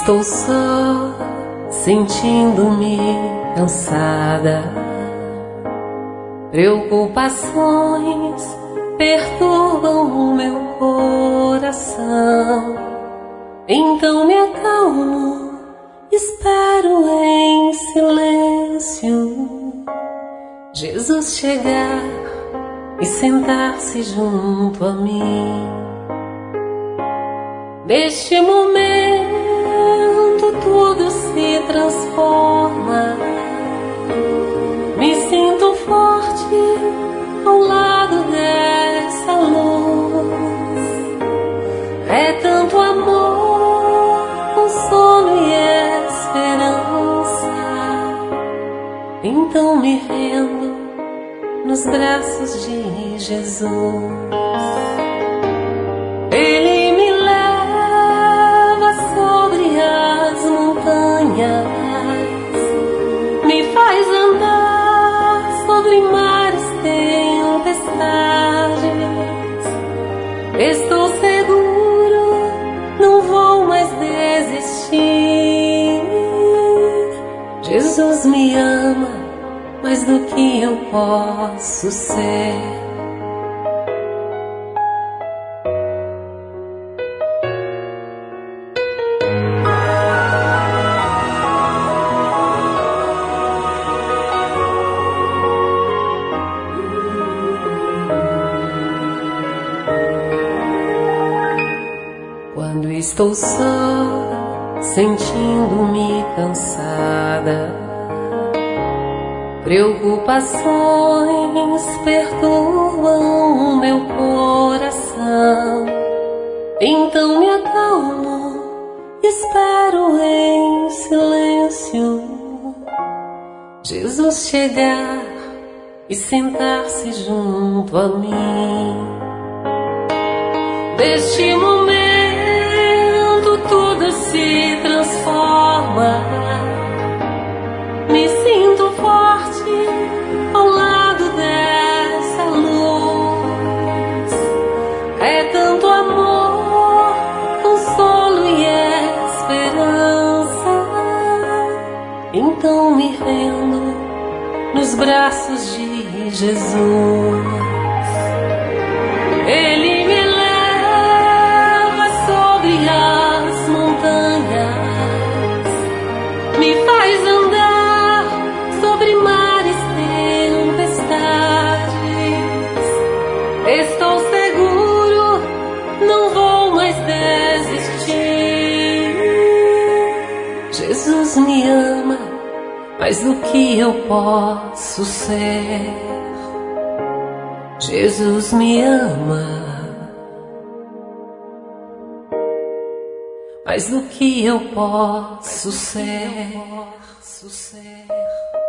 estou só, sentindo-me cansada, preocupações perturbam o meu coração. Então me acalmo, espero em silêncio Jesus chegar e sentar-se junto a mim. Neste momento tudo se transforma. Me sinto forte ao lado dessa luz. É tanto amor, consolo e esperança. Então me rendo nos braços de Jesus. Ele me leva sobre as montanhas, me faz andar sobre mares, tempestades. Estou seguro, não vou mais desistir. Jesus me ama mais do que eu posso ser. Quando estou só, sentindo-me cansada, preocupações perturbam o meu coração. Então me acalmo, espero em silêncio Jesus chegar e sentar-se junto a mim. Neste momento tudo se transforma. Me sinto forte ao lado dessa luz. É tanto amor, consolo e esperança. Então me rendo nos braços de Jesus. Ele me leva sobre as montanhas, me faz andar sobre mares, tempestades. Estou seguro, não vou mais desistir. Jesus me ama mais do que eu posso ser. Jesus me ama mais do que eu posso ser.